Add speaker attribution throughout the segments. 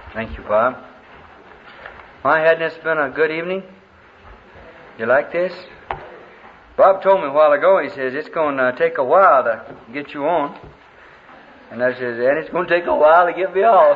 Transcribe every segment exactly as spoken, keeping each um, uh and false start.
Speaker 1: Thank you, Bob. My, hadn't this been a good evening? You like this? Bob told me a while ago, he says, it's going to take a while to get you on. And I says, and it's going to take a while to get me off.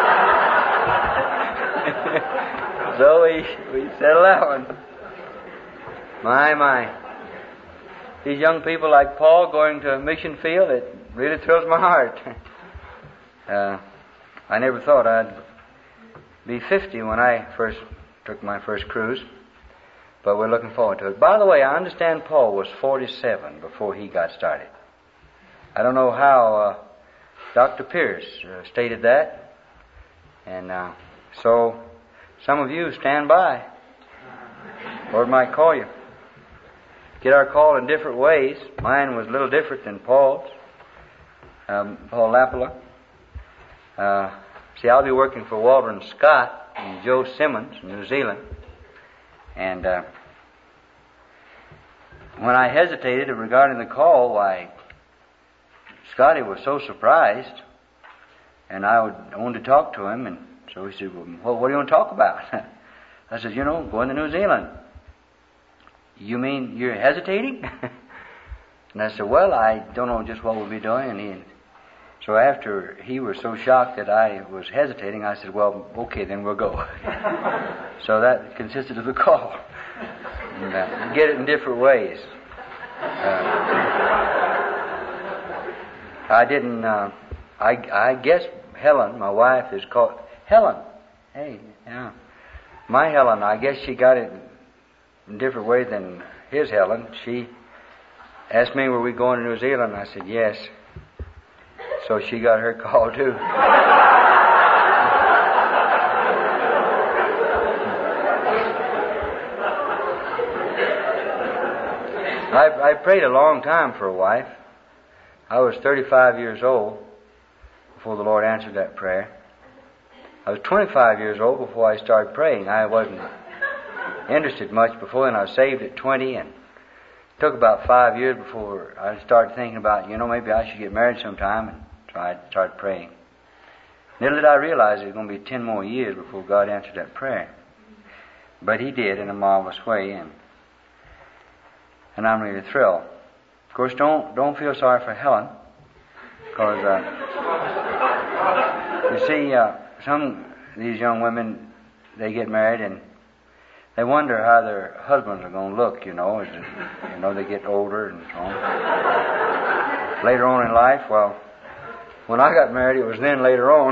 Speaker 1: So we, we settled that one. My, my. These young people like Paul going to a mission field, it really thrills my heart. Uh, I never thought I'd be fifty when I first took my first cruise, but we're looking forward to it. By the way, I understand Paul was forty-seven before he got started. I don't know how uh, Doctor Pierce uh, stated that, and uh, so some of you stand by. Lord might call you. Get our call in different ways. Mine was a little different than Paul's. Um, Paul Lapala. Uh, see, I'll be working for Waldron Scott and Joe Simmons in New Zealand. And uh, when I hesitated regarding the call, why, Scotty was so surprised, and I would, I wanted to talk to him, and so he said, well, what do you want to talk about? I said, you know, going to New Zealand. You mean you're hesitating? And I said, well, I don't know just what we'll be doing. And he, so after he was so shocked that I was hesitating, I said, well, okay, then we'll go. So that consisted of the call. And, uh, get it in different ways. Uh, I didn't, uh, I, I guess Helen, my wife, is called Helen. Hey, yeah. My Helen, I guess she got it in a different way than his Helen. She asked me, were we going to New Zealand? I said, yes. So she got her call too. I, I prayed a long time for a wife. I was thirty-five years old before the Lord answered that prayer. I was twenty-five years old before I started praying. I wasn't interested much before then. I was saved at twenty, and it took about five years before I started thinking about, you know, maybe I should get married sometime, and so I started praying. Little did I realize it was going to be ten more years before God answered that prayer. But He did in a marvelous way, and and I'm really thrilled. Of course, don't don't feel sorry for Helen, because uh, you see, uh, some of these young women, they get married and they wonder how their husbands are going to look, you know, as you know, they get older and so on. Later on in life, well, when I got married, it was then later on.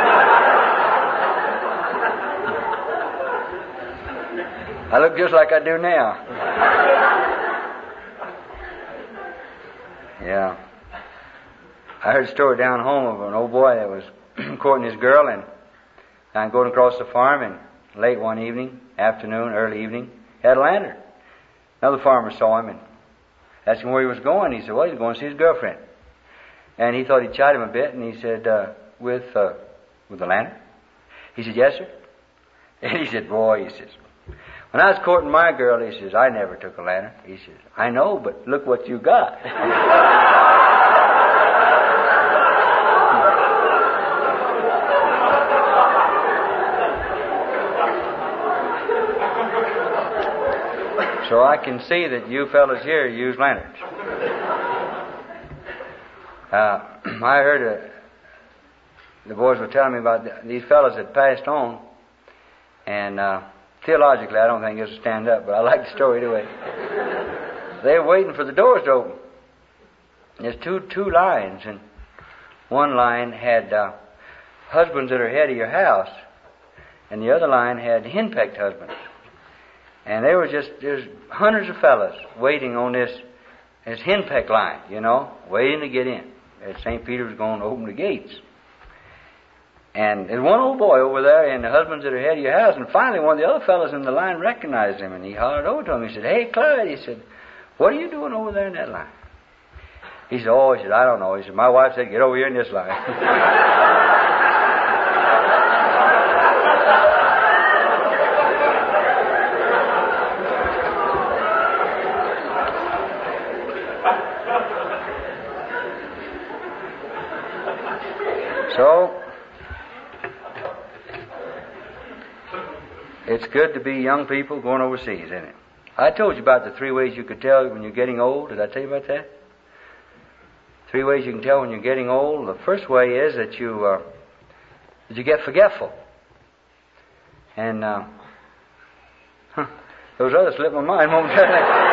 Speaker 1: I look just like I do now. Yeah. I heard a story down home of an old boy that was courting his girl, and I'm going across the farm, and late one evening, afternoon, early evening, he had a lantern. Another farmer saw him and asked him where he was going. He said, well, he's going to see his girlfriend. And he thought he'd chide him a bit, and he said, uh, with uh, with the lantern? He said, yes, sir. And he said, boy, he says, when I was courting my girl, he says, I never took a lantern. He says, I know, but look what you got. So I can see that you fellas here use lanterns. Uh, I heard uh, the boys were telling me about the, these fellas that passed on, and uh, theologically I don't think this will stand up, but I like the story anyway. They were waiting for the doors to open. There's two two lines, and one line had uh, husbands that are head of your house, and the other line had henpecked husbands. And there were just, there's hundreds of fellas waiting on this, this henpeck line, you know, waiting to get in. As Saint Peter was going to open the gates. And there's one old boy over there, and the husbands that are head of your house, and finally one of the other fellas in the line recognized him, and he hollered over to him. He said, hey, Clyde, he said, what are you doing over there in that line? He said, oh, he said, I don't know. He said, my wife said, get over here in this line. So, It's good to be young people going overseas, isn't it? I told you about the three ways you could tell when you're getting old. Did I tell you about that? Three ways you can tell when you're getting old. The first way is that you uh, that you get forgetful. And uh, huh, those others slipped my mind momentarily.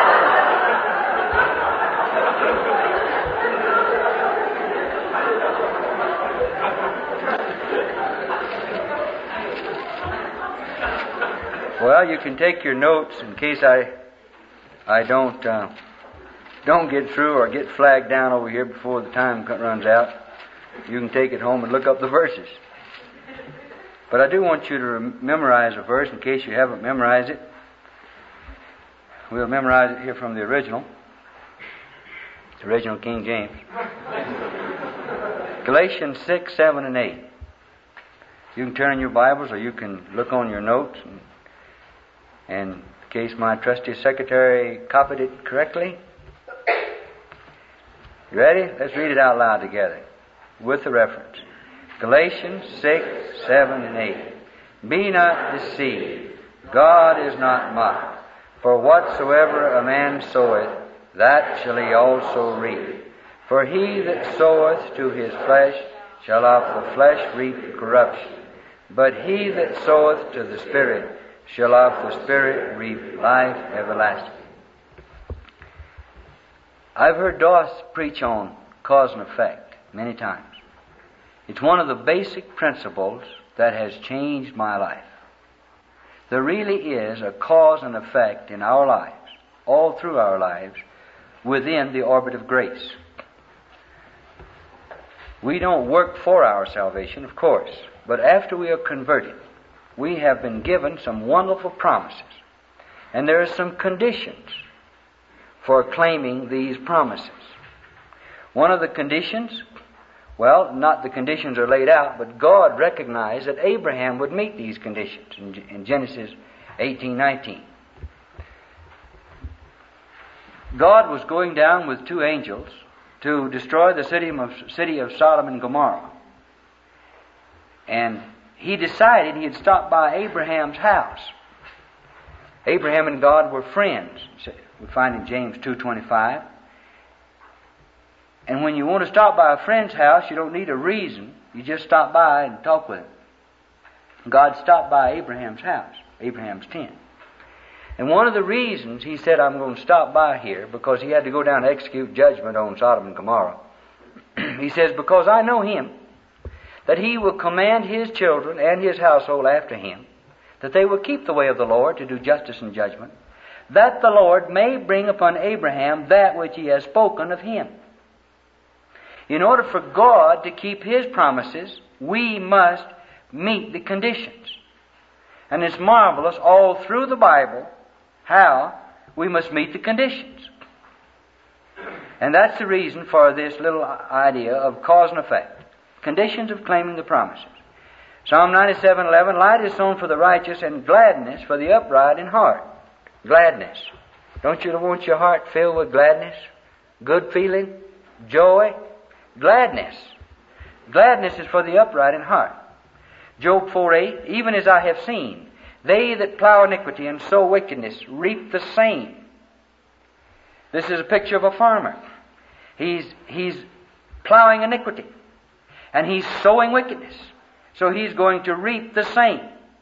Speaker 1: Well, you can take your notes in case I I don't uh, don't get through or get flagged down over here before the time runs out. You can take it home and look up the verses. But I do want you to rem- memorize a verse in case you haven't memorized it. We'll memorize it here from the original. The original King James. Galatians six, seven, and eight. You can turn in your Bibles or you can look on your notes. And, and in case my trusty secretary copied it correctly. You ready? Let's read it out loud together with the reference. Galatians six, seven, and eight. Be not deceived. God is not mocked. For whatsoever a man soweth, that shall he also reap. For he that soweth to his flesh shall of the flesh reap corruption. But he that soweth to the Spirit shall of the Spirit reap life everlasting. I've heard Doss preach on cause and effect many times. It's one of the basic principles that has changed my life. There really is a cause and effect in our lives, all through our lives, within the orbit of grace. We don't work for our salvation, of course, but after we are converted, we have been given some wonderful promises. And there are some conditions for claiming these promises. One of the conditions, well, not the conditions are laid out, but God recognized that Abraham would meet these conditions in, in Genesis eighteen nineteen. God was going down with two angels to destroy the city of, city of Sodom and Gomorrah. And he decided he'd stop by Abraham's house. Abraham and God were friends. We find in James two twenty-five. And when you want to stop by a friend's house, you don't need a reason. You just stop by and talk with him. God stopped by Abraham's house, Abraham's tent. And one of the reasons he said, I'm going to stop by here, because he had to go down and execute judgment on Sodom and Gomorrah. He says, because I know him, that he will command his children and his household after him, that they will keep the way of the Lord to do justice and judgment, that the Lord may bring upon Abraham that which he has spoken of him. In order for God to keep his promises, we must meet the conditions. And it's marvelous all through the Bible how we must meet the conditions. And that's the reason for this little idea of cause and effect. Conditions of claiming the promises. Psalm ninety-seven eleven, light is sown for the righteous and gladness for the upright in heart. Gladness. Don't you want your heart filled with gladness? Good feeling? Joy? Gladness. Gladness is for the upright in heart. Job four eight, even as I have seen, they that plow iniquity and sow wickedness reap the same. This is a picture of a farmer. He's, he's plowing iniquity. And he's sowing wickedness. So he's going to reap the same.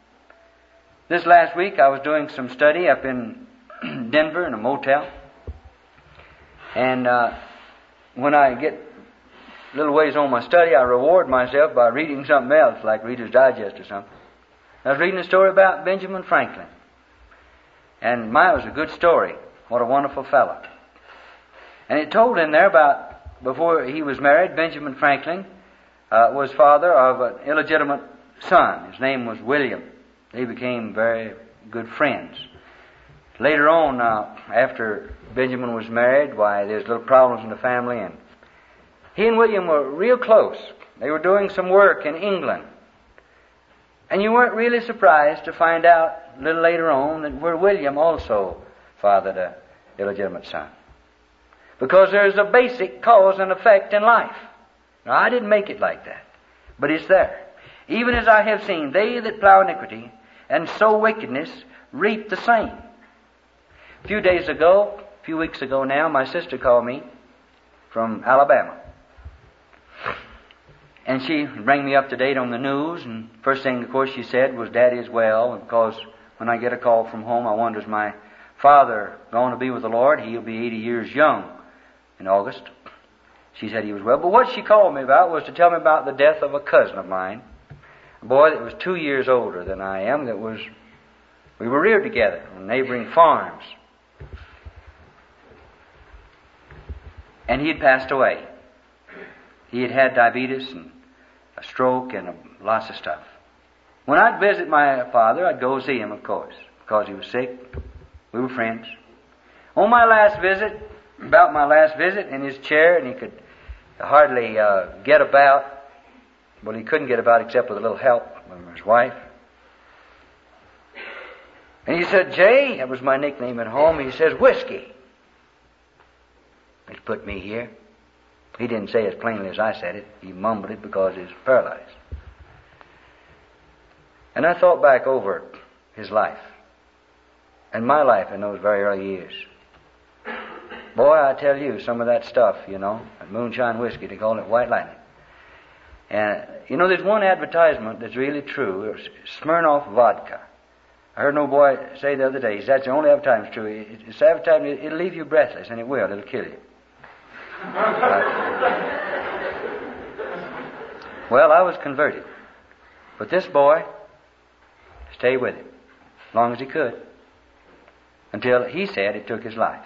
Speaker 1: This last week I was doing some study up in Denver in a motel. And uh, when I get a little ways on my study, I reward myself by reading something else, like Reader's Digest or something. I was reading a story about Benjamin Franklin. And my, it was a good story. What a wonderful fellow. And it told in there about, before he was married, Benjamin Franklin uh, was father of an illegitimate son. His name was William. They became very good friends. Later on, uh, after Benjamin was married, why, there's little problems in the family, and he and William were real close. They were doing some work in England. And you weren't really surprised to find out a little later on that where William also fathered an illegitimate son. Because there's a basic cause and effect in life. Now, I didn't make it like that, but it's there. Even as I have seen, they that plow iniquity and sow wickedness, reap the same. A few days ago, a few weeks ago now, my sister called me from Alabama. And she rang me up to date on the news, and first thing, of course, she said was, Daddy is well, because when I get a call from home, I wonder, is my father going to be with the Lord? He'll be eighty years young in August. She said he was well. But what she called me about was to tell me about the death of a cousin of mine, a boy that was two years older than I am, that was, we were reared together on neighboring farms. And he had passed away. He had had diabetes and a stroke and a, lots of stuff. When I'd visit my father, I'd go see him, of course, because he was sick. We were friends. On my last visit, about my last visit, in his chair, and he could hardly uh, get about. Well, he couldn't get about except with a little help from his wife. And he said, Jay, that was my nickname at home, he says, whiskey. He's put me here. He didn't say it as plainly as I said it. He mumbled it because he was paralyzed. And I thought back over his life and my life in those very early years. Boy, I tell you, some of that stuff, you know, that moonshine whiskey, they call it white lightning. And, you know, there's one advertisement that's really true. It was Smirnoff vodka. I heard an old boy say the other day, he said, that's the only advertisement that's true. It, it's advertisement, it'll leave you breathless, and it will. It'll kill you. Well, I was converted. But this boy stayed with him as long as he could, until he said it took his life.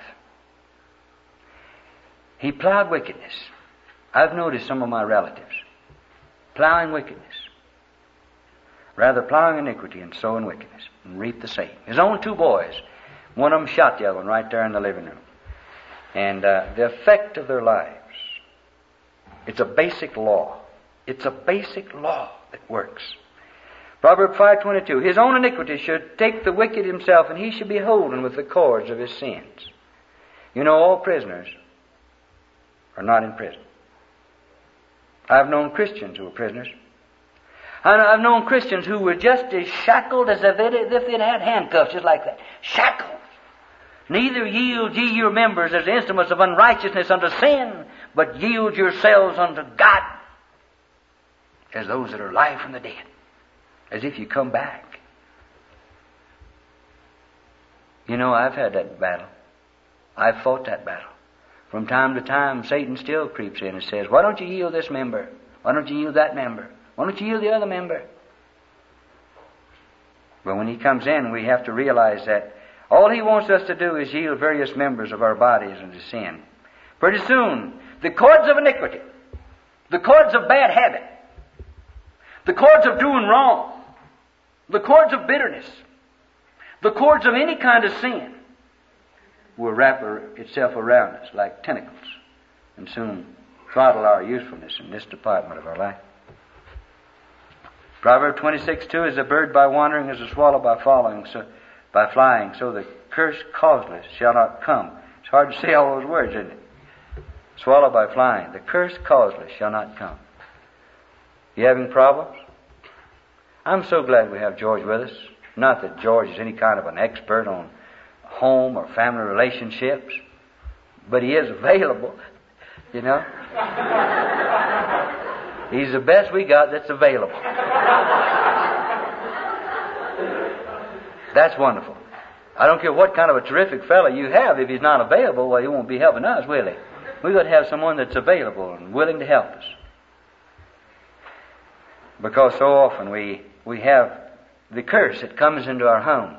Speaker 1: He plowed wickedness. I've noticed some of my relatives plowing wickedness, rather plowing iniquity and sowing wickedness, and reap the same. His own two boys, one of them shot the other one right there in the living room. And uh, the effect of their lives, it's a basic law. It's a basic law that works. Proverbs five twenty-two, his own iniquity should take the wicked himself, and he should be holden with the cords of his sins. You know, all prisoners are not in prison. I've known Christians who were prisoners. And I've known Christians who were just as shackled as if they'd had handcuffs, just like that. Shackled. Neither yield ye your members as instruments of unrighteousness unto sin, but yield yourselves unto God as those that are alive from the dead, as if you come back. You know, I've had that battle. I've fought that battle. From time to time, Satan still creeps in and says, why don't you yield this member? Why don't you yield that member? Why don't you yield the other member? But when he comes in, we have to realize that all he wants us to do is yield various members of our bodies unto sin. Pretty soon, the cords of iniquity, the cords of bad habit, the cords of doing wrong, the cords of bitterness, the cords of any kind of sin will wrap itself around us like tentacles and soon throttle our usefulness in this department of our life. Proverbs twenty-six two, as a bird by wandering, as a swallow by following, so by flying, so the curse causeless shall not come. It's hard to say all those words, isn't it? Swallow by flying. The curse causeless shall not come. You having problems? I'm so glad we have George with us. Not that George is any kind of an expert on home or family relationships, but he is available, you know. He's the best we got that's available. That's wonderful. I don't care what kind of a terrific fellow you have. If he's not available, well, he won't be helping us, will he? We've got to have someone that's available and willing to help us. Because so often we, we have the curse that comes into our home.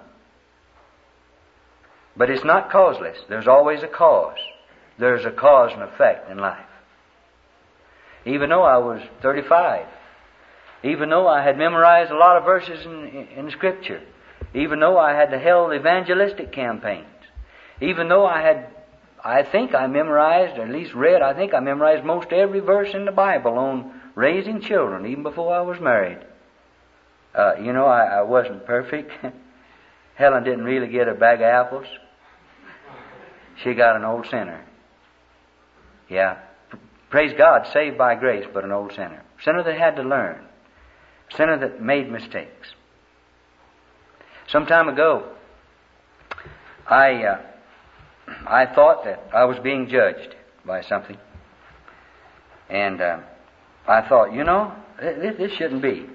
Speaker 1: But it's not causeless. There's always a cause. There's a cause and effect in life. Even though I was thirty-five, even though I had memorized a lot of verses in, in, in Scripture, even though I had held evangelistic campaigns, even though I had, I think I memorized, or at least read, I think I memorized most every verse in the Bible on raising children, even before I was married. Uh, you know, I, I wasn't perfect. Helen didn't really get a bag of apples. She got an old sinner. Yeah. Praise God, saved by grace, but an old sinner. Sinner that had to learn. Sinner that made mistakes. Some time ago, I uh, I thought that I was being judged by something. And uh, I thought, you know, this, this shouldn't be.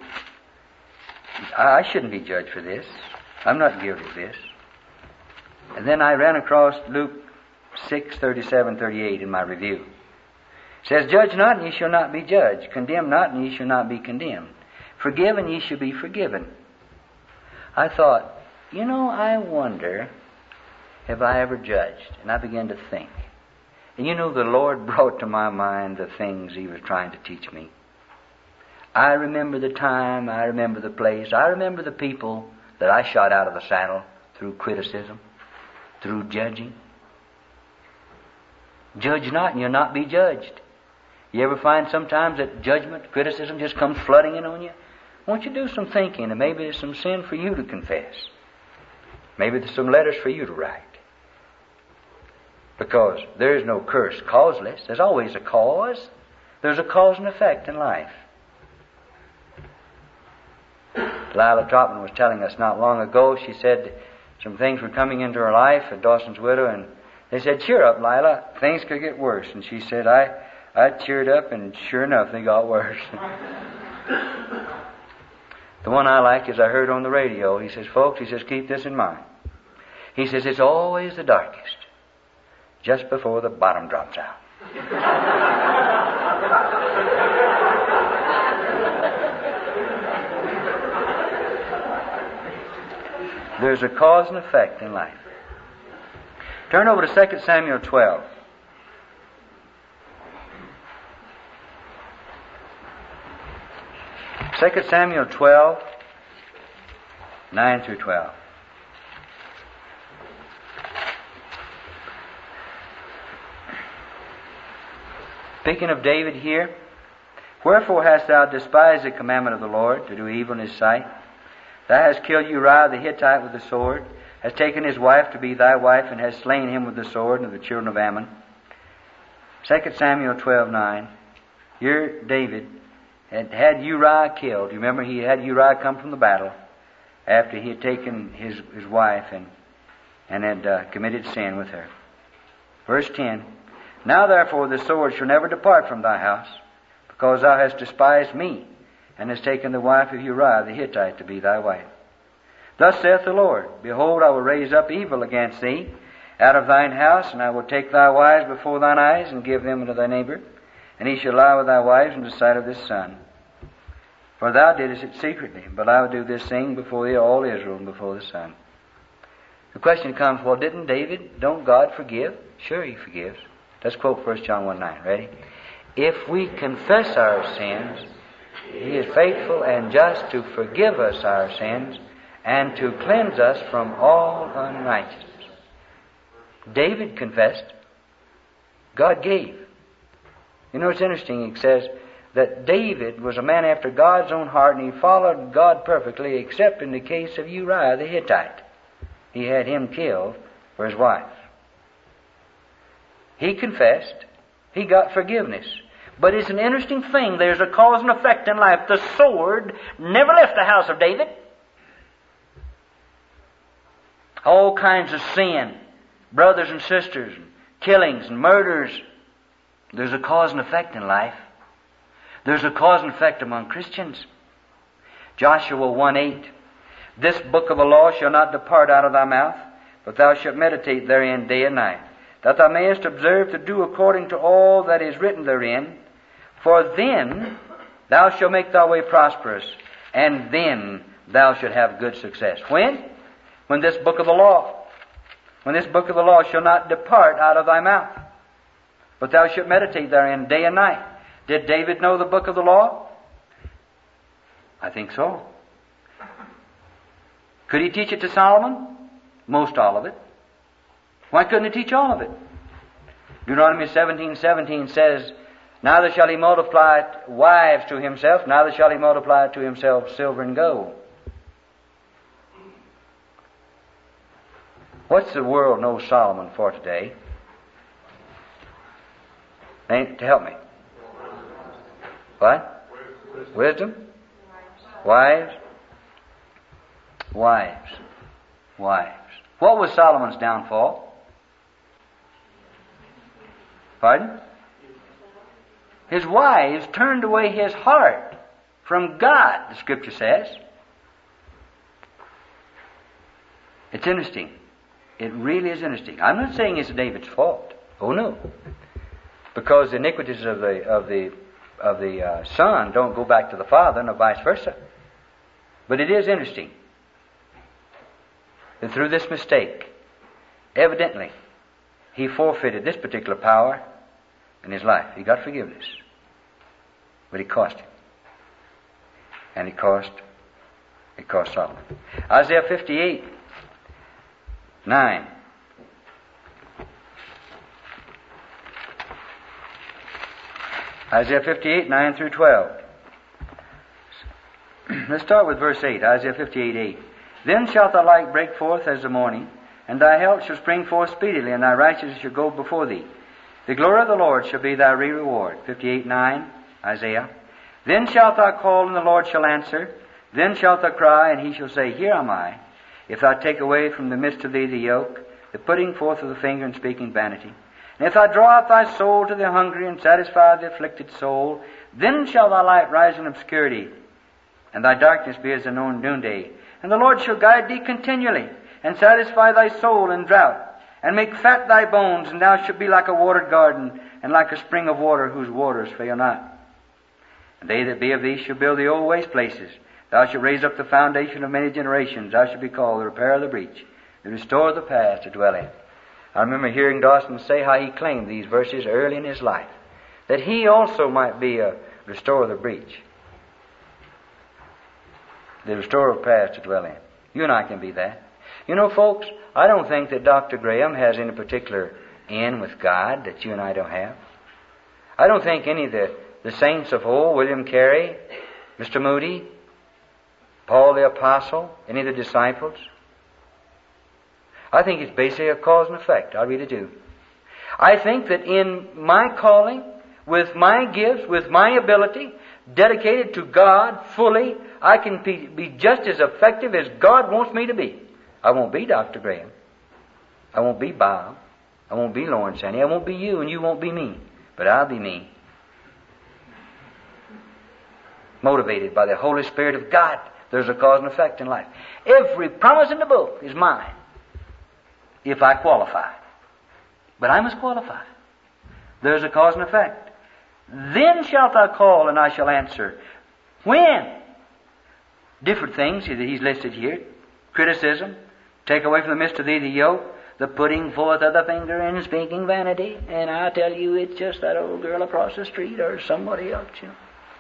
Speaker 1: I shouldn't be judged for this. I'm not guilty of this. And then I ran across Luke six, thirty-seven, thirty-eight in my review. It says, "Judge not, and ye shall not be judged. Condemn not, and ye shall not be condemned. Forgive, and ye shall be forgiven." I thought, you know, I wonder, have I ever judged? And I began to think. And you know, the Lord brought to my mind the things He was trying to teach me. I remember the time, I remember the place, I remember the people that I shot out of the saddle through criticism, through judging. Judge not, and you'll not be judged. You ever find sometimes that judgment, criticism just comes flooding in on you? Won't you do some thinking, and maybe there's some sin for you to confess. Maybe there's some letters for you to write. Because there is no curse causeless. There's always a cause. There's a cause and effect in life. Lila Trotman was telling us not long ago, she said some things were coming into her life at Dawson's Widow, and they said, "Cheer up, Lila, things could get worse." And she said, I, I cheered up, and sure enough, they got worse. The one I like is I heard on the radio. He says, "Folks," he says, "keep this in mind." He says, "It's always the darkest, just before the bottom drops out." There's a cause and effect in life. Turn over to Second Samuel twelve. Second Samuel twelve, nine through twelve. Speaking of David here, "Wherefore hast thou despised the commandment of the Lord, to do evil in His sight? Thou hast killed Uriah the Hittite with the sword, hast taken his wife to be thy wife, and hast slain him with the sword, and the children of Ammon." Second Samuel twelve, nine. Here David had had Uriah killed. You remember, he had Uriah come from the battle after he had taken his, his wife and, and had uh, committed sin with her. Verse ten. "Now therefore the sword shall never depart from thy house, because thou hast despised me, and hast taken the wife of Uriah the Hittite to be thy wife. Thus saith the Lord, Behold, I will raise up evil against thee out of thine house, and I will take thy wives before thine eyes, and give them unto thy neighbor, and he shall lie with thy wives in the sight of this sun. For thou didst it secretly, but I will do this thing before thee, all Israel, and before the sun." The question comes, well, didn't David, don't God forgive? Sure, He forgives. Let's quote First John one nine. Ready? "If we confess our sins, He is faithful and just to forgive us our sins and to cleanse us from all unrighteousness." David confessed. God gave. You know, it's interesting. It says that David was a man after God's own heart, and he followed God perfectly, except in the case of Uriah the Hittite. He had him killed for his wife. He confessed. He got forgiveness. But it's an interesting thing. There's a cause and effect in life. The sword never left the house of David. All kinds of sin, brothers and sisters, killings and murders. There's a cause and effect in life. There's a cause and effect among Christians. Joshua one eight. "This book of the law shall not depart out of thy mouth, but thou shalt meditate therein day and night, that thou mayest observe to do according to all that is written therein. For then thou shalt make thy way prosperous, and then thou shalt have good success." When? When this book of the law, when this book of the law shall not depart out of thy mouth, but thou shalt meditate therein day and night. Did David know the book of the law? I think so. Could he teach it to Solomon? Most all of it. Why couldn't he teach all of it? Deuteronomy seventeen seventeen says, "Neither shall he multiply wives to himself, neither shall he multiply to himself silver and gold." What's the world know Solomon for today? Ain't to help me. What? Wisdom? Wives? Wives.
Speaker 2: wives. What was Solomon's downfall? Pardon? His wives turned away his heart from God, the Scripture says. It's interesting. It really is interesting. I'm not saying it's David's fault. Oh no. Because the iniquities of the of the of the uh, son don't go back to the father, and vice versa. But it is interesting that through this mistake, evidently, he forfeited this particular power in his life. He got forgiveness. But it cost him. And it cost, it cost Solomon. Isaiah fifty-eight, nine. Isaiah fifty-eight, nine through twelve. Let's start with verse eight. Isaiah fifty-eight, eight. Then shalt thy light break forth as the morning, and thy help shall spring forth speedily, and thy righteousness shall go before thee. The glory of the Lord shall be thy reward. fifty-eight, nine, Isaiah. Then shalt thou call, and the Lord shall answer. Then shalt thou cry, and he shall say, Here am I. If thou take away from the midst of thee the yoke, the putting forth of the finger and speaking vanity. And if thou draw out thy soul to the hungry, and satisfy the afflicted soul, then shall thy light rise in obscurity, and thy darkness be as the noonday. And the Lord shall guide thee continually, and satisfy thy soul in drought, and make fat thy bones, and thou shalt be like a watered garden, and like a spring of water whose waters fail not. And they that be of thee shall build the old waste places. Thou shalt raise up the foundation of many generations. Thou shalt be called the repairer of the breach, the restorer of the paths to dwell in. I remember hearing Dawson say how he claimed these verses early in his life, that he also might be a restorer of the breach, the restorer of paths to dwell in. You and I can be that. You know, folks, I don't think that Doctor Graham has any particular in with God that you and I don't have. I don't think any of the, the saints of old, William Carey, Mister Moody, Paul the Apostle, any of the disciples, I think it's basically a cause and effect. I really do. I think that in my calling, with my gifts, with my ability, dedicated to God fully, I can be, be just as effective as God wants me to be. I won't be Doctor Graham. I won't be Bob. I won't be Lawrence Annie. I won't be you, and you won't be me. But I'll be me. Motivated by the Holy Spirit of God. There's a cause and effect in life. Every promise in the book is mine, if I qualify. But I must qualify. There's a cause and effect. Then shalt thou call, and I shall answer. When? Different things that he's listed here. Criticism. Take away from the midst of thee the yoke. The putting forth of the finger and speaking vanity. And I tell you, it's just that old girl across the street or somebody else, you know.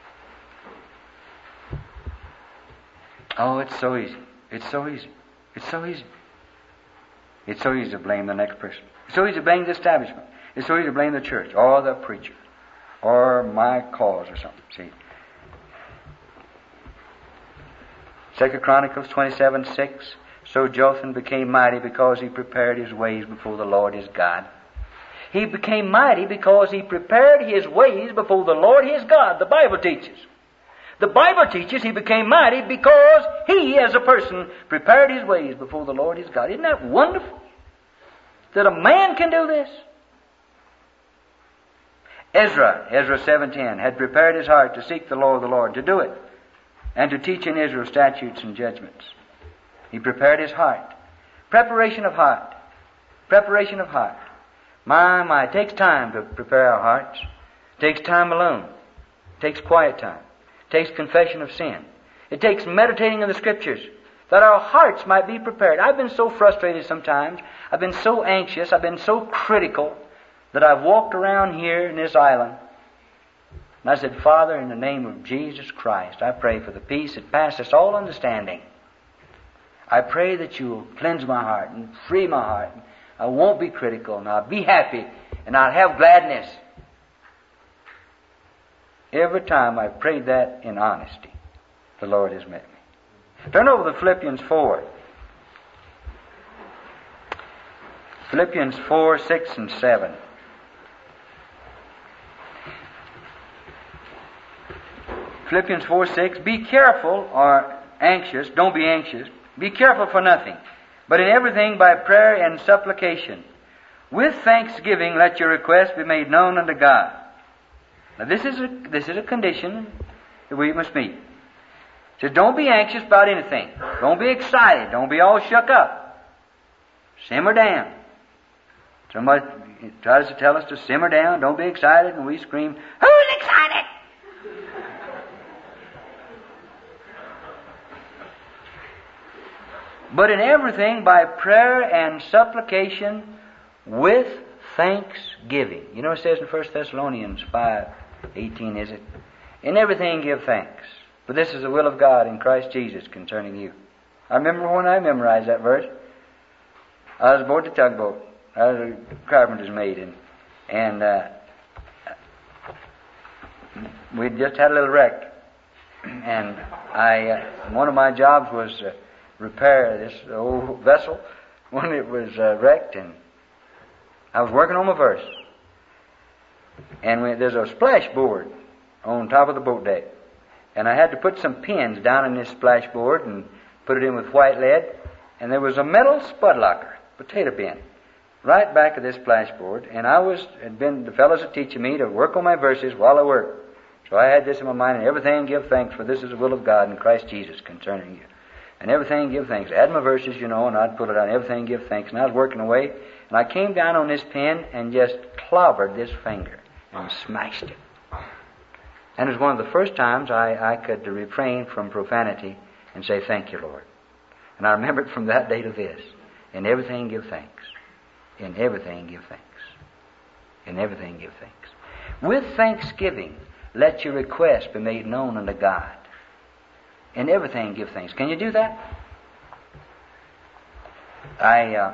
Speaker 2: Oh, it's so easy. It's so easy. It's so easy. It's so easy to blame the next person. It's so easy to blame the establishment. It's so easy to blame the church or the preacher or my cause or something. See? Second Chronicles twenty-seven, six. So Jotham became mighty because he prepared his ways before the Lord his God. He became mighty because he prepared his ways before the Lord his God. The Bible teaches. The Bible teaches he became mighty because he, as a person, prepared his ways before the Lord his God. Isn't that wonderful? That a man can do this? Ezra, Ezra seven ten, had prepared his heart to seek the law of the Lord, to do it, and to teach in Israel statutes and judgments. He prepared his heart. Preparation of heart. Preparation of heart. My, my, it takes time to prepare our hearts. It takes time alone. It takes quiet time. It takes confession of sin. It takes meditating on the Scriptures, that our hearts might be prepared. I've been so frustrated sometimes. I've been so anxious. I've been so critical that I've walked around here in this island. And I said, Father, in the name of Jesus Christ, I pray for the peace that passes all understanding. I pray that you will cleanse my heart and free my heart. I won't be critical, and I'll be happy, and I'll have gladness. Every time I've prayed that in honesty, the Lord has met me. Turn over to Philippians four. Philippians four, six, and seven. Philippians four, six. Be careful or anxious. Don't be anxious. Be careful for nothing, But in everything by prayer and supplication, with thanksgiving let your requests be made known unto God. Now this is a, this is a condition that we must meet. It says, don't be anxious about anything. Don't be excited. Don't be all shook up. Simmer down. Somebody tries to tell us to simmer down. Don't be excited. And we scream, who's excited? But in everything by prayer and supplication with thanksgiving. You know it says in First Thessalonians five eighteen, is it? In everything give thanks, for this is the will of God in Christ Jesus concerning you. I remember when I memorized that verse. I was aboard the tugboat. I was a carpenter's mate, and, and uh, we just had a little wreck. And I, uh, one of my jobs was uh, repair this old vessel when it was uh, wrecked, and I was working on my verse. And we, there's a splashboard on top of the boat deck, and I had to put some pins down in this splashboard and put it in with white lead, and there was a metal spud locker, potato bin, right back of this splashboard, and I was had been the fellows are teaching me to work on my verses while I worked. So I had this in my mind, and everything give thanks, for this is the will of God in Christ Jesus concerning you. And everything give thanks. I had my verses, you know, and I'd put it on. Everything give thanks. And I was working away, and I came down on this pen and just clobbered this finger and smashed it. And it was one of the first times I, I could refrain from profanity and say, thank you, Lord. And I remember it from that day to this. In everything give thanks. In everything give thanks. In everything give thanks. With thanksgiving, let your requests be made known unto God. In everything give thanks. Can you do that? I, uh,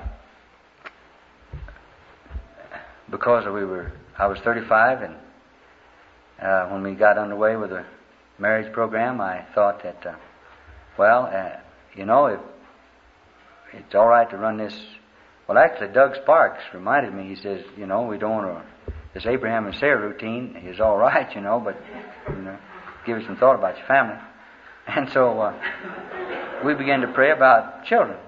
Speaker 2: because we were, I was thirty-five, and uh, when we got underway with the marriage program, I thought that, uh, well, uh, you know, if it's all right to run this. Well, actually, Doug Sparks reminded me. He says, you know, we don't want to. This Abraham and Sarah routine is all right, you know, but you know, give you some thought about your family. And so uh, we began to pray about children.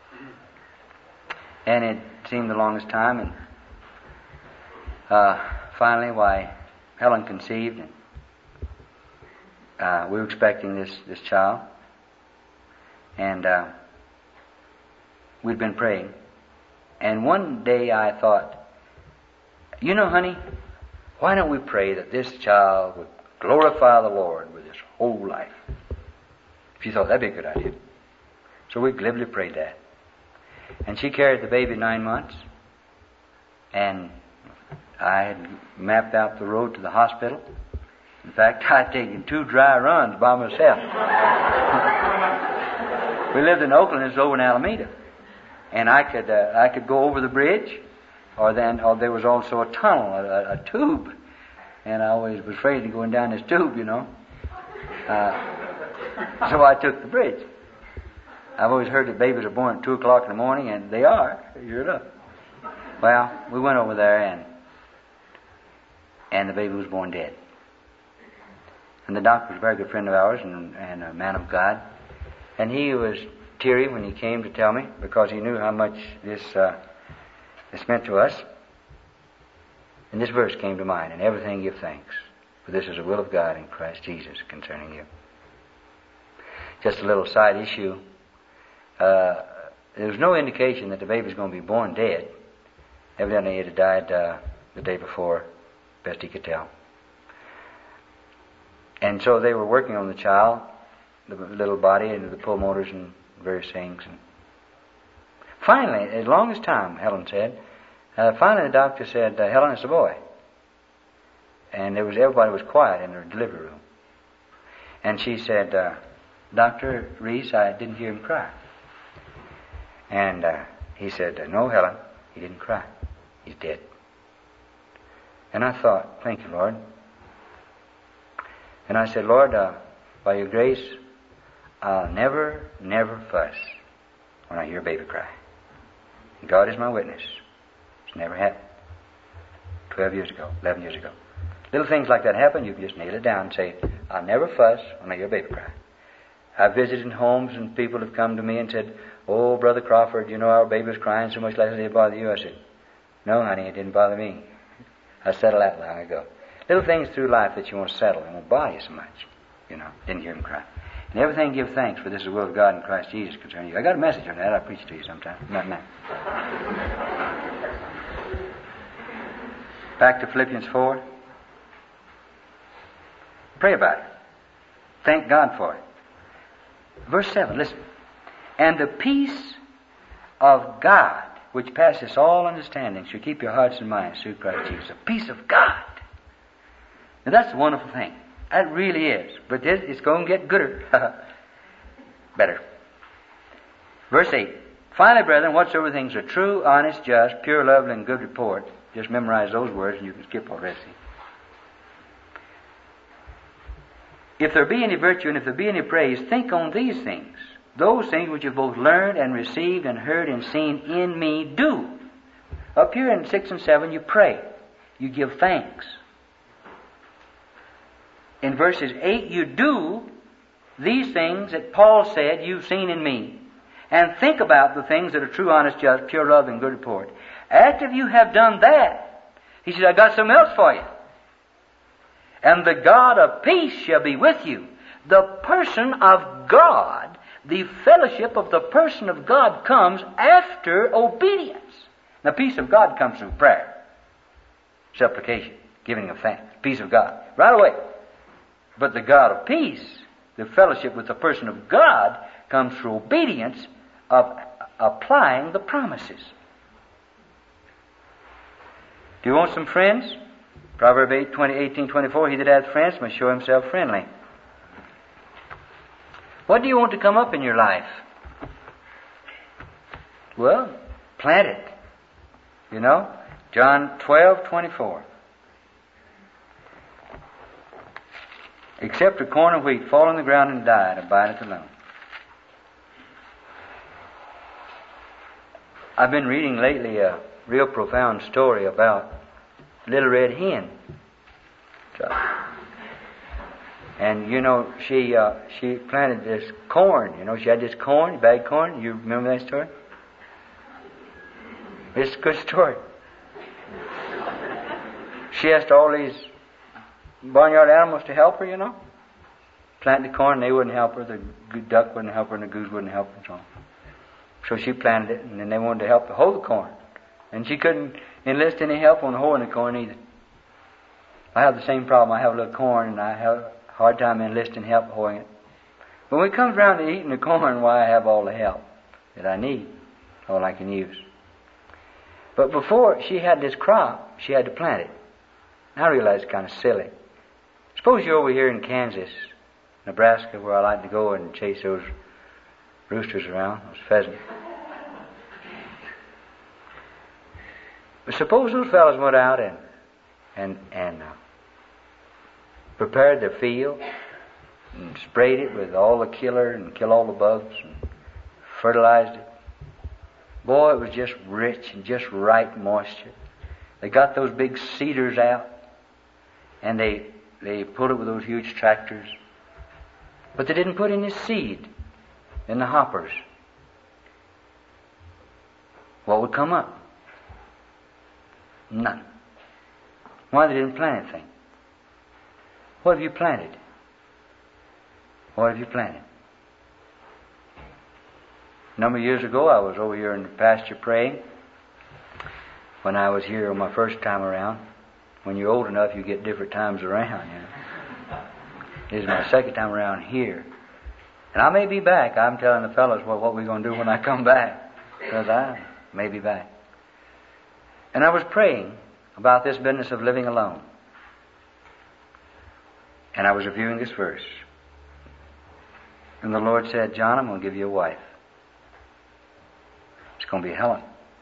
Speaker 2: And it seemed the longest time. And uh, finally, why, Helen conceived. And uh, we were expecting this, this child. And uh, we'd been praying. And one day I thought, you know, honey, why don't we pray that this child would glorify the Lord with his whole life? She thought that'd be a good idea. So we glibly prayed that. And she carried the baby nine months. And I had mapped out the road to the hospital. In fact, I'd taken two dry runs by myself. We lived in Oakland, it was over in Alameda. And I could uh, I could go over the bridge, or then or there was also a tunnel, a, a tube. And I always was afraid of going down this tube, you know. Uh, So I took the bridge. I've always heard that babies are born at two o'clock in the morning, and they are. Sure enough. Well, we went over there, and and the baby was born dead. And the doctor was a very good friend of ours and, and a man of God. And he was teary when he came to tell me, because he knew how much this uh, this meant to us. And this verse came to mind, and everything give thanks, for this is the will of God in Christ Jesus concerning you. Just a little side issue. Uh, there was no indication that the baby was going to be born dead. Evidently it had died uh, the day before, best he could tell. And so they were working on the child, the little body, and the pulmotors and various things. And finally, as long as time, Helen said, uh, finally the doctor said, uh, Helen, it's a boy. And there was everybody was quiet in the delivery room. And she said, uh, Doctor Reese, I didn't hear him cry. And uh, he said, no, Helen, he didn't cry. He's dead. And I thought, thank you, Lord. And I said, Lord, uh, by your grace, I'll never, never fuss when I hear a baby cry. And God is my witness. It's never happened. Twelve years ago, eleven years ago. Little things like that happen, you can just nail it down and say, I'll never fuss when I hear a baby cry. I've visited homes and people have come to me and said, "Oh, Brother Crawford, you know our baby was crying so much last night, did it bother you?" I said, "No, honey, it didn't bother me. I settled that long ago." Little things through life that you want to settle, it won't bother you so much. You know, didn't hear him cry. And everything give thanks, for this is the will of God in Christ Jesus concerning you. I got a message on that. I'll preach it to you sometime. Not now. Back to Philippians four. Pray about it. Thank God for it. Verse seven, listen. "And the peace of God, which passeth all understanding, shall keep your hearts and minds through Christ Jesus." The peace of God. Now that's a wonderful thing. That really is. But this, it's going to get gooder. Better. Verse eight. "Finally, brethren, whatsoever things are true, honest, just, pure, lovely, and good report." Just memorize those words and you can skip all the rest. "If there be any virtue and if there be any praise, think on these things. Those things which you've both learned and received and heard and seen in me, do." Up here in six and seven, you pray. You give thanks. In verses eight, you do these things that Paul said you've seen in me. And think about the things that are true, honest, just, pure love, and good report. After you have done that, he said, "I got something else for you. And the God of peace shall be with you." The person of God, the fellowship of the person of God comes after obedience. The peace of God comes through prayer, supplication, giving of thanks. Peace of God. Right away. But the God of peace, the fellowship with the person of God, comes through obedience of applying the promises. Do you want some friends? Proverbs eight, twenty, eighteen, twenty-four, "He that hath friends must show himself friendly." What do you want to come up in your life? Well, plant it. You know? John twelve, twenty-four. "Except a corn of wheat fall on the ground and die, it abideth alone." I've been reading lately a real profound story about Little Red Hen. And you know, she uh, she planted this corn. You know, she had this corn, bagged corn. You remember that story? It's a good story. She asked all these barnyard animals to help her, you know. Plant the corn, they wouldn't help her. The duck wouldn't help her, and the goose wouldn't help her, and so on. So she planted it, and then they wanted to help her hoe the corn. And she couldn't enlist any help on hoeing the corn either. I have the same problem. I have a little corn, and I have a hard time enlisting help hoeing it. But when it comes around to eating the corn, why, I have all the help that I need, all I can use. But before she had this crop, she had to plant it. And I realize it's kind of silly. Suppose you're over here in Kansas, Nebraska, where I like to go and chase those roosters around, those pheasants. But suppose those fellows went out and and and uh, prepared their field and sprayed it with all the killer and kill all the bugs and fertilized it. Boy, it was just rich and just right moisture. They got those big cedars out and they they pulled it with those huge tractors. But they didn't put any seed in the hoppers. What would come up? None. Why? They didn't plant anything. What have you planted? What have you planted? A number of years ago, I was over here in the pasture praying. When I was here on my first time around. When you're old enough, you get different times around, you know. This is my second time around here. And I may be back. I'm telling the fellows what, what we're going to do when I come back. Because I may be back. And I was praying about this business of living alone. And I was reviewing this verse. And the Lord said, "John, I'm going to give you a wife. It's going to be Helen."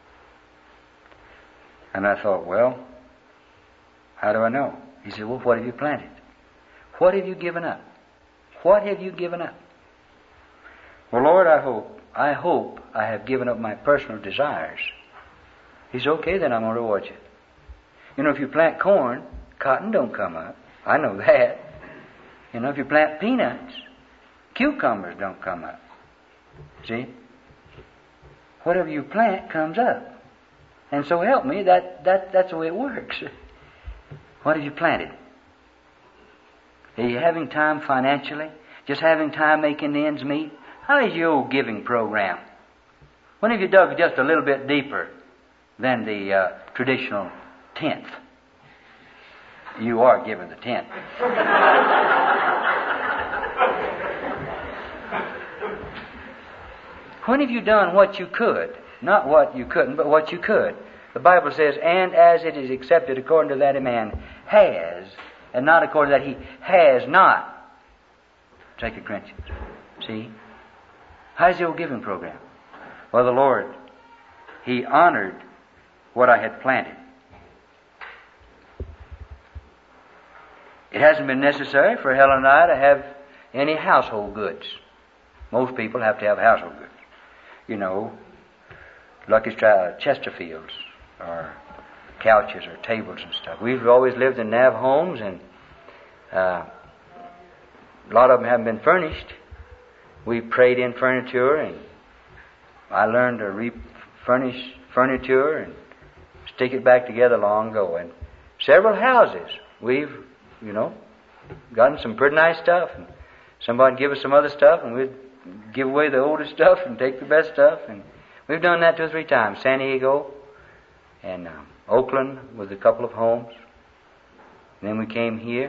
Speaker 2: And I thought, well, how do I know? He said, "Well, what have you planted? What have you given up? What have you given up?" Well, Lord, I hope, I hope I have given up my personal desires. He said, "Okay, then I'm going to reward you." You know, if you plant corn, cotton don't come up. I know that. You know, if you plant peanuts, Cucumbers don't come up. See? Whatever you plant comes up. And so help me, that, that that's the way it works. What have you planted? Are you having time financially? Just having time making the ends meet? How is your old giving program? When have you dug just a little bit deeper than the uh, traditional tenth? You are giving the tenth. When have you done what you could? Not what you couldn't, but what you could. The Bible says, and as it is accepted according to that a man has, and not according to that he has not. Second Corinthians. See? How's the old giving program? Well, the Lord, He honored what I had planted. It hasn't been necessary for Helen and I to have any household goods. Most people have to have household goods. You know, Lucky Strauss, Chesterfields, or couches or tables and stuff. We've always lived in Nav homes, and uh, a lot of them haven't been furnished. We prayed in furniture, and I learned to refurnish furniture and stick it back together long ago. And several houses, we've, you know, gotten some pretty nice stuff. And somebody give us some other stuff, and we'd give away the oldest stuff and take the best stuff. And we've done that two or three times. San Diego and um, Oakland with a couple of homes. And then we came here.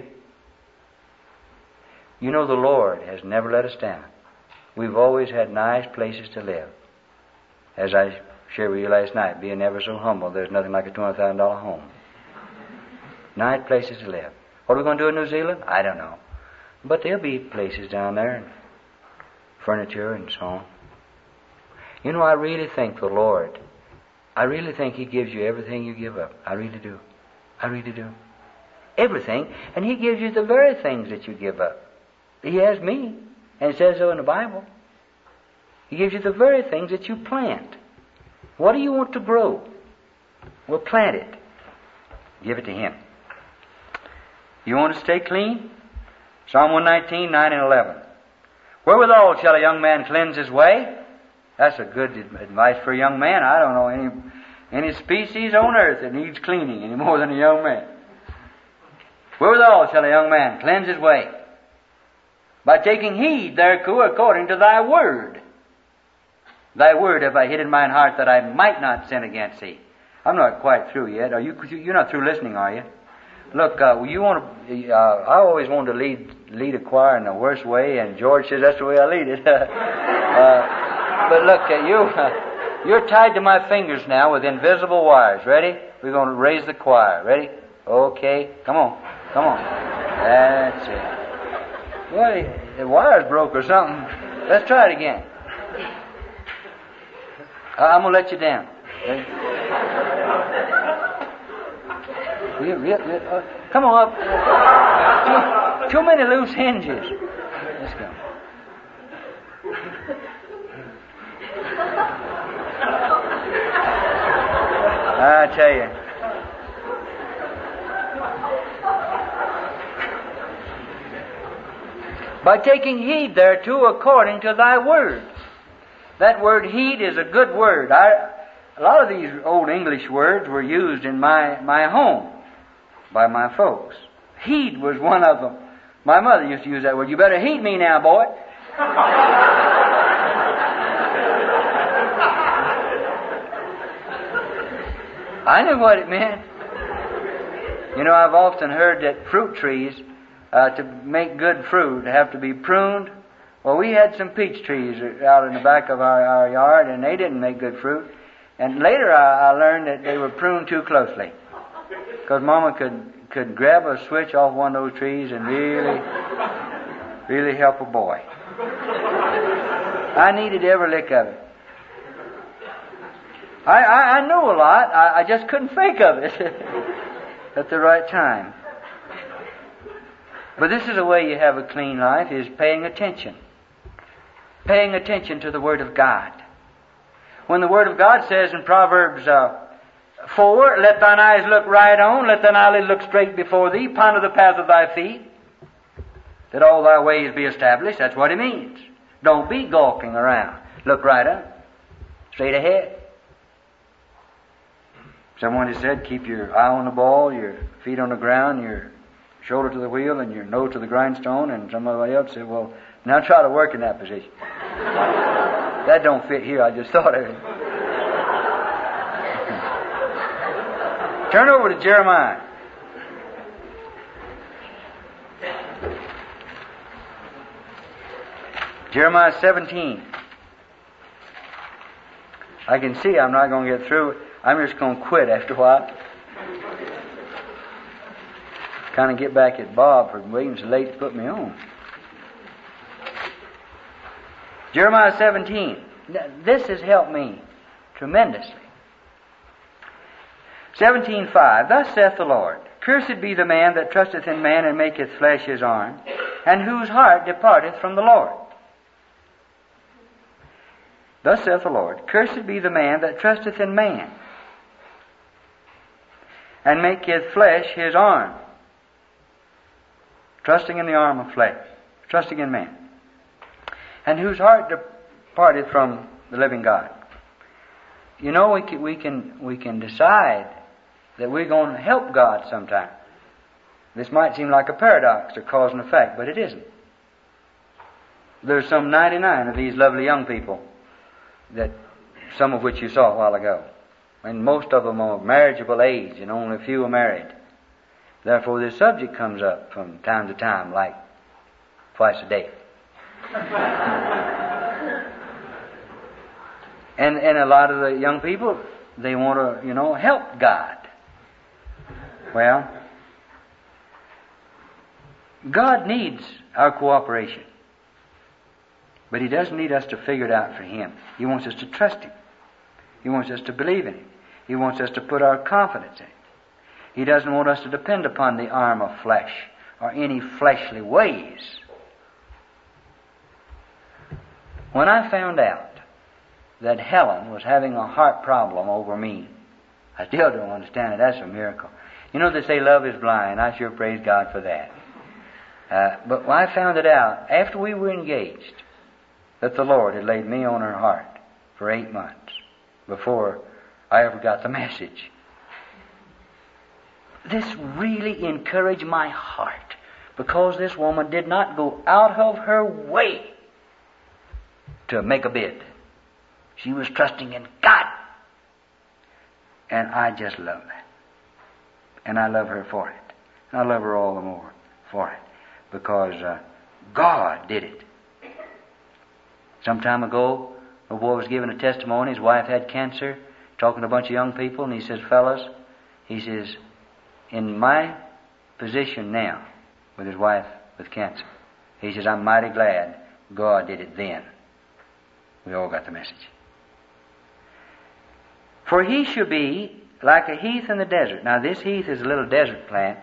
Speaker 2: You know, the Lord has never let us down. We've always had nice places to live. As I shared with you last night, being ever so humble, there's nothing like a two hundred thousand dollars home. Nice places to live. What are we going to do in New Zealand? I don't know. But there'll be places down there, and furniture and so on. You know, I really think the Lord, I really think He gives you everything you give up. I really do. I really do. Everything. And He gives you the very things that you give up. He has me. And it says so in the Bible. He gives you the very things that you plant. What do you want to grow? Well, plant it. Give it to Him. You want to stay clean? Psalm one nineteen, nine and eleven. Wherewithal shall a young man cleanse his way? That's a good advice for a young man. I don't know any any species on earth that needs cleaning any more than a young man. Wherewithal shall a young man cleanse his way? By taking heed thereto according to thy word. Thy word have I hid in mine heart that I might not sin against thee. I'm not quite through yet. Are you? You're not through listening, are you? Look, uh, you want to. Uh, I always wanted to lead lead a choir in the worst way, and George says that's the way I lead it. uh, but look, uh, you uh, you're tied to my fingers now with invisible wires. Ready? We're going to raise the choir. Ready? Okay. Come on. Come on. That's it. Well, the wire's broke or something. Let's try it again. Uh, I'm going to let you down. Ready? Real, real, real, uh, come on up. Too, too many loose hinges. Let's go. I tell you. By taking heed thereto according to thy word. That word heed is a good word. I, a lot of these old English words were used in my, my home by my folks. Heed was one of them. My mother used to use that word. You better heed me now, boy. I knew what it meant. You know, I've often heard that fruit trees, uh, to make good fruit, have to be pruned. Well, we had some peach trees out in the back of our, our yard, and they didn't make good fruit. And later I, I learned that they were pruned too closely. Because Mama could, could grab a switch off one of those trees and really, really help a boy. I needed every lick of it. I, I, I knew a lot. I, I just couldn't think of it at the right time. But this is the way you have a clean life, is paying attention. Paying attention to the Word of God. When the Word of God says in Proverbs uh, four, let thine eyes look right on, let thine eyelid look straight before thee, ponder the path of thy feet. that all thy ways be established. That's what it means. Don't be gawking around. Look right up. Straight ahead. Someone has said, keep your eye on the ball, your feet on the ground, your shoulder to the wheel, and your nose to the grindstone. And somebody else said, well, now try to work in that position. That don't fit here. I just thought of it. Turn over to Jeremiah. Jeremiah seventeen. I can see I'm not going to get through. I'm just going to quit after a while. Kind of get back at Bob for waiting so late to put me on. Jeremiah seventeen. This has helped me tremendously. seventeen five. Thus saith the Lord, Cursed be the man that trusteth in man and maketh flesh his arm, and whose heart departeth from the Lord. Thus saith the Lord, Cursed be the man that trusteth in man, and maketh flesh his arm. Trusting in the arm of flesh. Trusting in man. And whose heart departeth from the living God. You know, we can, we can, we can decide that we're going to help God sometime. This might seem like a paradox or cause and effect, but it isn't. There's some ninety-nine of these lovely young people, that some of which you saw a while ago. And most of them are of marriageable age, and only a few are married. Therefore, this subject comes up from time to time, like twice a day. and and a lot of the young people, they want to, you know, help God. Well, God needs our cooperation. But He doesn't need us to figure it out for Him. He wants us to trust Him. He wants us to believe in Him. He wants us to put our confidence in Him. He doesn't want us to depend upon the arm of flesh or any fleshly ways. When I found out that Helen was having a heart problem over me, I still don't understand it. That's a miracle. You know, they say love is blind. I sure praise God for that. Uh, but when I found it out, after we were engaged, that the Lord had laid me on her heart for eight months before I ever got the message. This really encouraged my heart, because this woman did not go out of her way to make a bid. She was trusting in God. And I just love that. And I love her for it. And I love her all the more for it, because uh, God did it. Some time ago, a boy was giving a testimony. His wife had cancer, talking to a bunch of young people, and he says, fellas, he says, in my position now, with his wife with cancer, he says, I'm mighty glad God did it then. We all got the message. For he shall be like a heath in the desert. Now this heath is a little desert plant,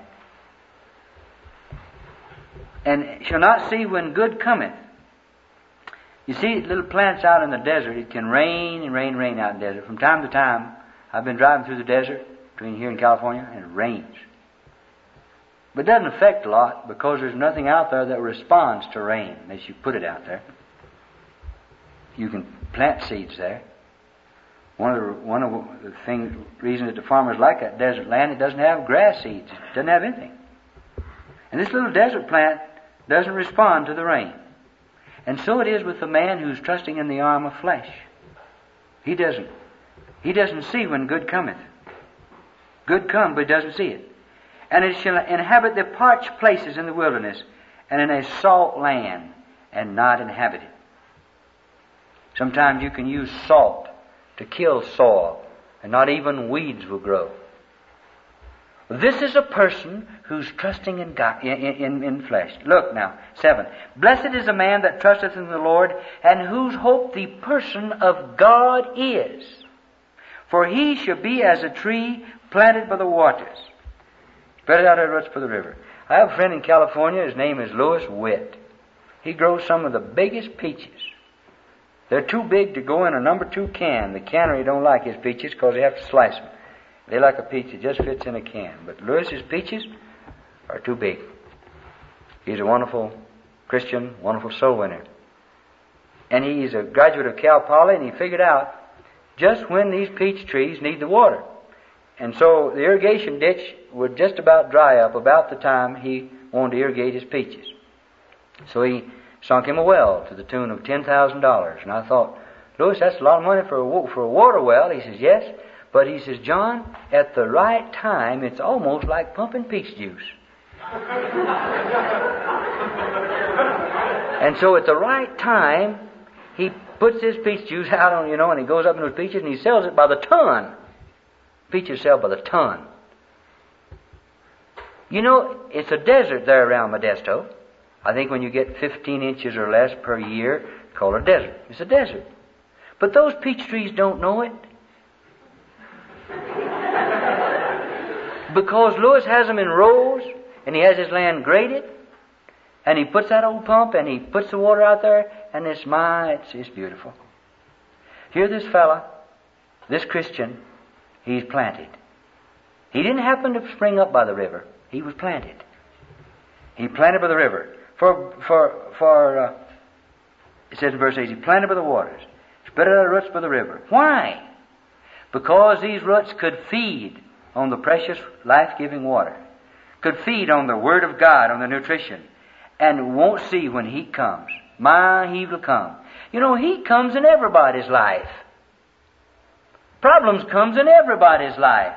Speaker 2: and shall not see when good cometh. You see, little plants out in the desert, it can rain and rain and rain out in the desert. From time to time, I've been driving through the desert between here and California, and it rains. But it doesn't affect a lot, because there's nothing out there that responds to rain unless you put it out there. You can plant seeds there. One of the, one of the thing, reasons that the farmers like that desert land, it doesn't have grass seeds. It doesn't have anything. And this little desert plant doesn't respond to the rain. And so it is with the man who's trusting in the arm of flesh. He doesn't. He doesn't see when good cometh. Good come, but he doesn't see it. And it shall inhabit the parched places in the wilderness, and in a salt land, and not inhabited. Sometimes you can use salt to kill soil, and not even weeds will grow. This is a person who's trusting in God, in, in, in flesh. Look now, seven. Blessed is the man that trusteth in the Lord, and whose hope the person of God is. For he shall be as a tree planted by the waters, spread out at roots for the river. I have a friend in California. His name is Louis Witt. He grows some of the biggest peaches. They're too big to go in a number two can. The cannery don't like his peaches because they have to slice them. They like a peach that just fits in a can. But Louis's peaches are too big. He's a wonderful
Speaker 1: Christian, wonderful soul winner. And he's a graduate of Cal Poly, and he figured out just when these peach trees need the water. And so the irrigation ditch would just about dry up about the time he wanted to irrigate his peaches. So he sunk him a well to the tune of ten thousand dollars. And I thought, Louis, that's a lot of money for a, for a water well. He says, yes. But he says, John, at the right time, it's almost like pumping peach juice. And so at the right time, he puts his peach juice out on, you know, and he goes up into his peaches and he sells it by the ton. Peaches sell by the ton. You know, it's a desert there around Modesto. I think when you get fifteen inches or less per year, call it a desert. It's a desert. But those peach trees don't know it. Because Louis has them in rows, and he has his land graded, and he puts that old pump, and he puts the water out there, and it's my, it's, it's beautiful. Here this fella, this Christian, he's planted. He didn't happen to spring up by the river. He was planted. He planted by the river. For, for, for, uh, it says in verse eight, he planted by the waters, spread out the roots by the river. Why? Because these roots could feed on the precious life-giving water, could feed on the Word of God, on the nutrition, and won't see when heat comes. My, he will come. You know, heat comes in everybody's life. Problems comes in everybody's life.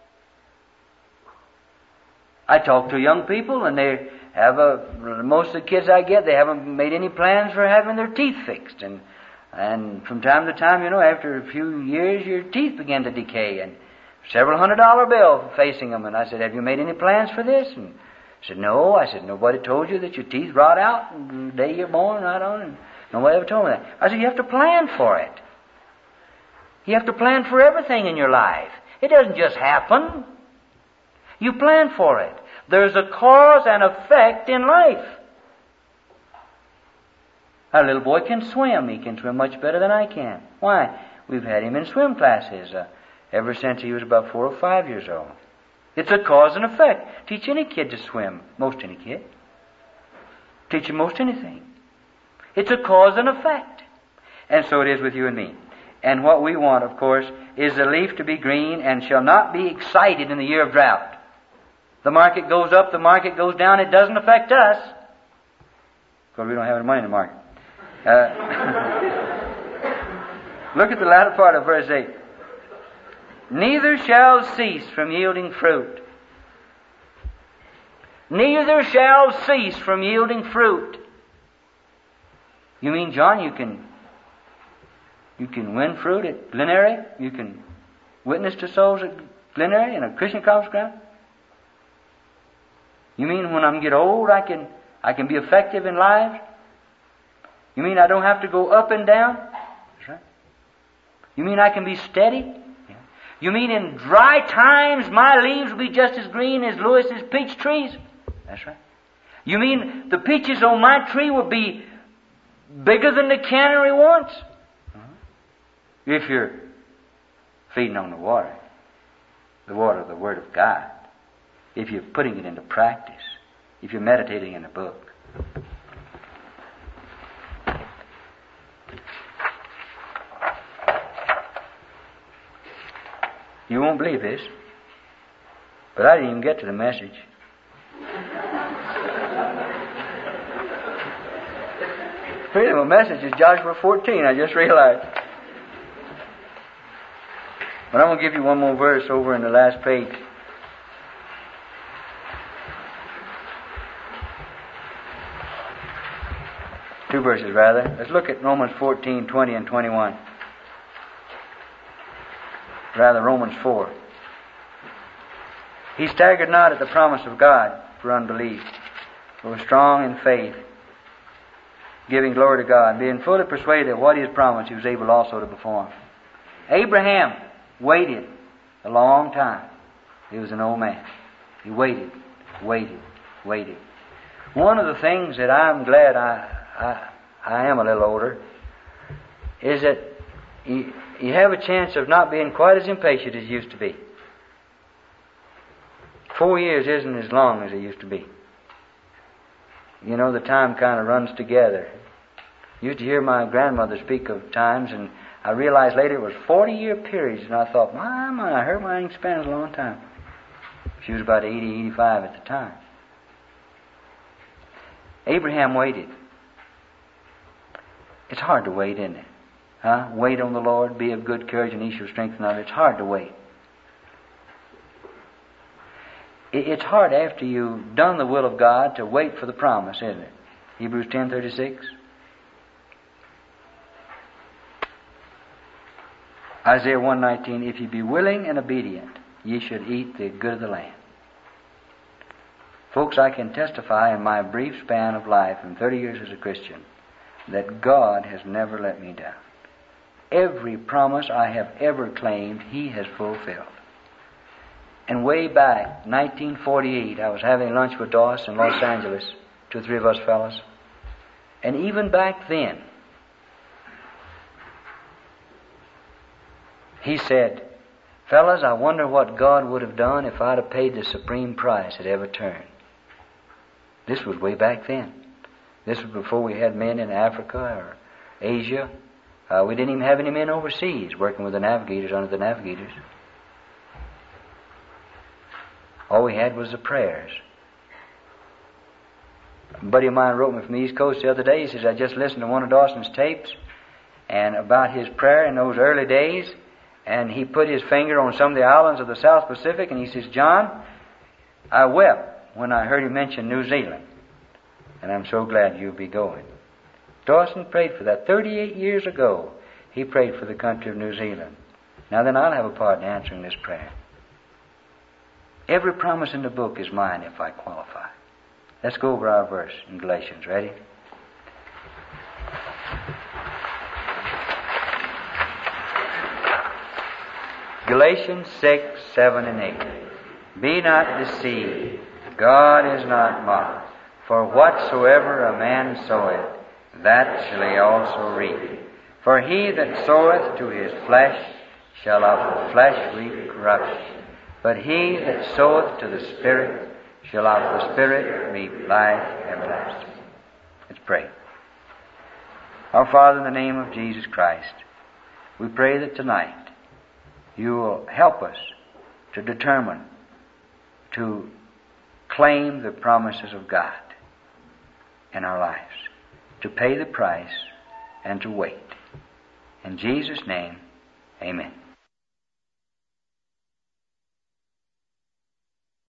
Speaker 1: I talk to young people, and they have a, most of the kids I get, they haven't made any plans for having their teeth fixed. And and from time to time, you know, after a few years, your teeth begin to decay, and several hundred dollar bill facing them. And I said, have you made any plans for this? And I said, no. I said, nobody told you that your teeth rot out the day you're born, right on? And nobody ever told me that. I said, you have to plan for it. You have to plan for everything in your life. It doesn't just happen. You plan for it. There's a cause and effect in life. Our little boy can swim. He can swim much better than I can. Why? We've had him in swim classes uh, ever since he was about four or five years old. It's a cause and effect. Teach any kid to swim. Most any kid. Teach him most anything. It's a cause and effect. And so it is with you and me. And what we want, of course, is the leaf to be green and shall not be excited in the year of drought. The market goes up, the market goes down, it doesn't affect us. Because we don't have any money in the market. Uh, look at the latter part of verse eight. Neither shall cease from yielding fruit. Neither shall cease from yielding fruit. You mean, John, you can you can win fruit at Glenary? You can witness to souls at Glenary in a Christian conference ground? You mean when I get old I can I can be effective in lives? You mean I don't have to go up and down? That's right. You mean I can be steady? Yeah. You mean in dry times my leaves will be just as green as Lewis's peach trees? That's right. You mean the peaches on my tree will be bigger than the cannery wants? Uh-huh. If you're feeding on the water, the water of the Word of God. If you're putting it into practice, if you're meditating in the book. You won't believe this, but I didn't even get to the message. Really, my message is Joshua fourteen, I just realized. But I'm going to give you one more verse over in the last page. Two verses, rather. Let's look at Romans fourteen, twenty and twenty-one. Rather, Romans four. He staggered not at the promise of God for unbelief, but was strong in faith, giving glory to God, being fully persuaded that what he has promised he was able also to perform. Abraham waited a long time. He was an old man. He waited, waited, waited. One of the things that I'm glad I I, I am a little older, is that you, you have a chance of not being quite as impatient as you used to be. Four years isn't as long as it used to be. You know, the time kind of runs together. Used to hear my grandmother speak of times, and I realized later it was forty-year periods, and I thought, my, my, I heard my English span a long time. She was about eighty, eighty-five at the time. Abraham waited. It's hard to wait, isn't it? Huh? Wait on the Lord, be of good courage, and He shall strengthen us. It's hard to wait. It's hard after you've done the will of God to wait for the promise, isn't it? Hebrews ten thirty-six. Isaiah one nineteen, if ye be willing and obedient, ye should eat the good of the land. Folks, I can testify in my brief span of life, in thirty years as a Christian, that God has never let me down. Every promise I have ever claimed, He has fulfilled. And way back, nineteen forty-eight, I was having lunch with Doss in Los Angeles, two or three of us fellows. And even back then, he said, fellas, I wonder what God would have done if I'd have paid the supreme price at every turn. This was way back then. This was before we had men in Africa or Asia. Uh, we didn't even have any men overseas working with the navigators under the navigators. All we had was the prayers. A buddy of mine wrote me from the East Coast the other day. He says, I just listened to one of Dawson's tapes and about his prayer in those early days, and he put his finger on some of the islands of the South Pacific, and he says, John, I wept when I heard him mention New Zealand, and I'm so glad you'll be going. Dawson prayed for that. thirty-eight years ago, he prayed for the country of New Zealand. Now then, I'll have a part in answering this prayer. Every promise in the book is mine if I qualify. Let's go over our verse in Galatians. Ready? Galatians six, seven, and eight. Be not deceived. God is not mocked. For whatsoever a man soweth, that shall he also reap. For he that soweth to his flesh shall of the flesh reap corruption. But he that soweth to the Spirit shall of the Spirit reap life everlasting. Let's pray. Our Father, in the name of Jesus Christ, we pray that tonight you will help us to determine to claim the promises of God in our lives, to pay the price and to wait. In Jesus' name, amen.